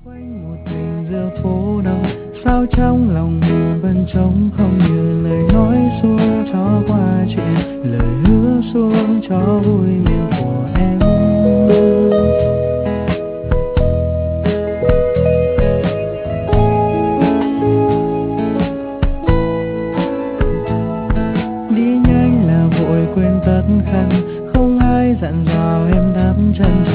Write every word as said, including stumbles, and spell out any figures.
quanh một mình giữa phố đông, sao trong lòng mình vẫn trống không như lời nói suông cho qua chuyện, lời hứa suông cho vui miệng của em. Đi nhanh là vội quên tất khăn, không ai dặn dò em đắp chân